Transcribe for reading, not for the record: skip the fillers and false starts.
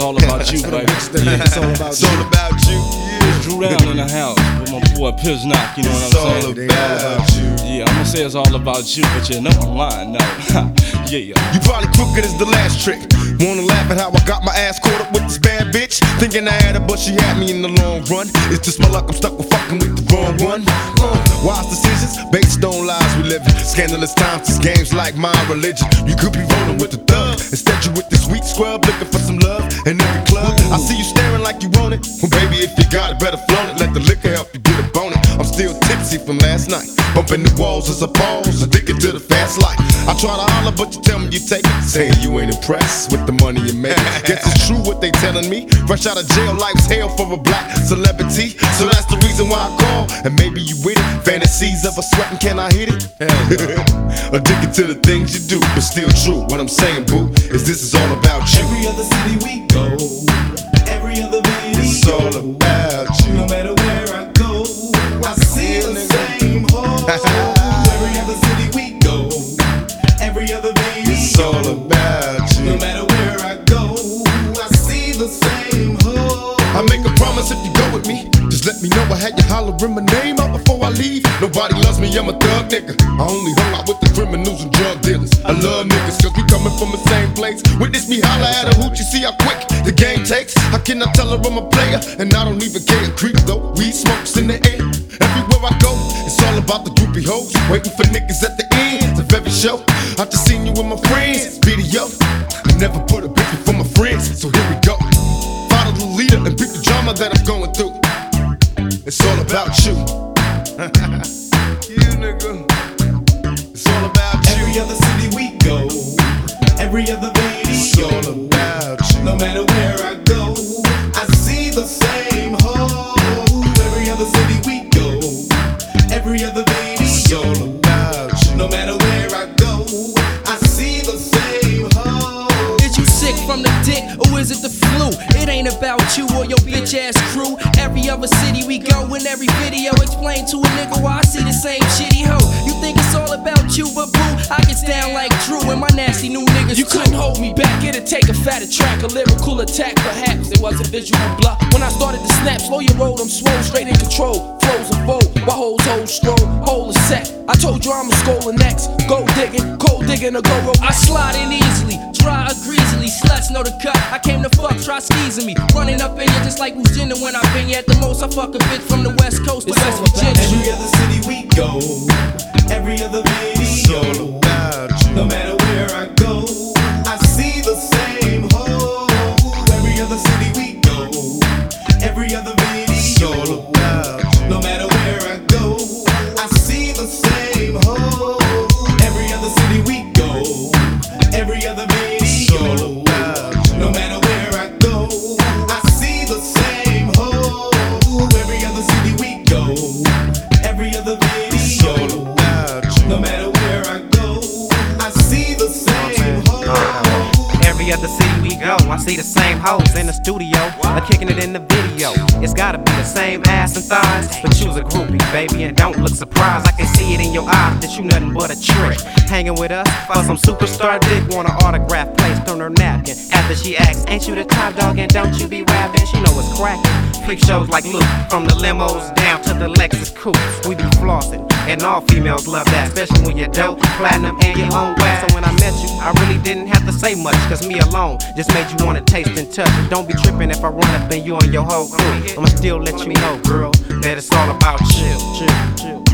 all about you, baby. It's all about you. It's all about you. It's Drew Down in the house with my boy Piznock, you know what I'm saying? It's all about you. Yeah, I'ma say it's all about you, but you know I'm lying now. Yeah. You probably crooked as the last trick. Wanna laugh at how I got my ass caught up with this bad bitch? Thinking I had her, but she had me in the long run. It's just my luck, I'm stuck with fucking with the wrong one. Wise decisions, based on lies we live in. Scandalous times, this game's like my religion. You could be rolling with the thug, instead you with this weak scrub looking for some love in every club. I see you staring like you want it. Well, baby, if you got it, better flaunt it. Let the liquor help you get a on it. I'm still tipsy from last night, bumping the walls as I pause, addicted to the fast life. I try to holler, but you tell me you take it, saying you ain't impressed with the money you make. Guess it's true what they telling me. Fresh out of jail, life's hell for a black celebrity. So that's the reason why I call, and maybe you with it. Fantasies of a sweating, can I hit it? Addicted to the things you do, but still true. What I'm saying, boo, is this is all about you. Every other city we go, every other video, it's all about you. No matter where I go, I see the same hole. Every other city we go, every other video, it's all about you. No matter where I go, I see the same hole. I make a promise if you go with me, just let me know. I had you hollering my name out before I leave. Nobody loves me, I'm a thug nigga. I only hung out with the criminals and drug dealers. I love niggas cause we coming from the same place. Witness me holler at a hoot, you see how quick the game takes. How can I tell her I'm a player and I don't even care? Creep though, weed smokes in the air. Everywhere I go, it's all about the groupie hoes, waiting for niggas at the end of every show. I just seen you with my friends, video. I never put a bitch before my friends, so here we go. Follow the leader and beat the drama that I'm going through. It's all about you. You nigga. It's all about you. Every other city we go, every other video, it's all about you. No matter where I go, I see the same hole. Every other city we go, every other video, it's all about you. No matter where I go, I see the same hole. Is you sick from the dick, or is it the flu? It ain't about you or your bitch ass crew. Every other city we go, in every video, explain to a nigga why I see the same shitty hoe. You think it's all about you, but boo, I get down like Drew and my nasty new niggas. You couldn't hold me back, it'd take a fatter track, a lyrical attack, perhaps it was a visual block. When I started to snap, slow your roll, I'm swole, straight in control. Flows are bold, while hoes hold stroll, hole is set. I told you I'm a skull next. Gold digging, cold digging, or go roll. I slide in easily, dry or greasily. Sluts know the cut. I came to fuck, try skeezing me. Running up in you just like Virginia when I been you. At the most, I fuck a bitch from the West Coast to West Virginia. Every other city we go, every other video, it's all about you. No matter where I go, I see the same hole. Every other city we go, every other video, it's all about you. No matter where I go, I see the same hole. Every other city we go, every other video, it's all about you. No matter where I go, I see the same hole. Every other city we go, every other video, it's all about you. no matter where I go, I see the same hole. Every other city we go, I see the same hoes in the studio, or kicking it in the video. It's gotta be the same ass and thighs, but you's a groupie, baby, and don't look surprised. I can see it in your eyes that you nothing but a trick. Hanging with us for some superstar dick, want an autograph placed on her napkin. After she asks, ain't you the top dog and don't you be rapping? She know it's cracking. Freak shows like Luke, from the limos down to the Lexus coupes. We be flossing, and all females love that, especially when you're dope, platinum, and your own wax. So when I met you, I really didn't have to say much, cause me alone just made you wanna taste and touch. Don't be tripping if I run up in you and your whole crew. I'ma still let you know, girl, that it's all about chill.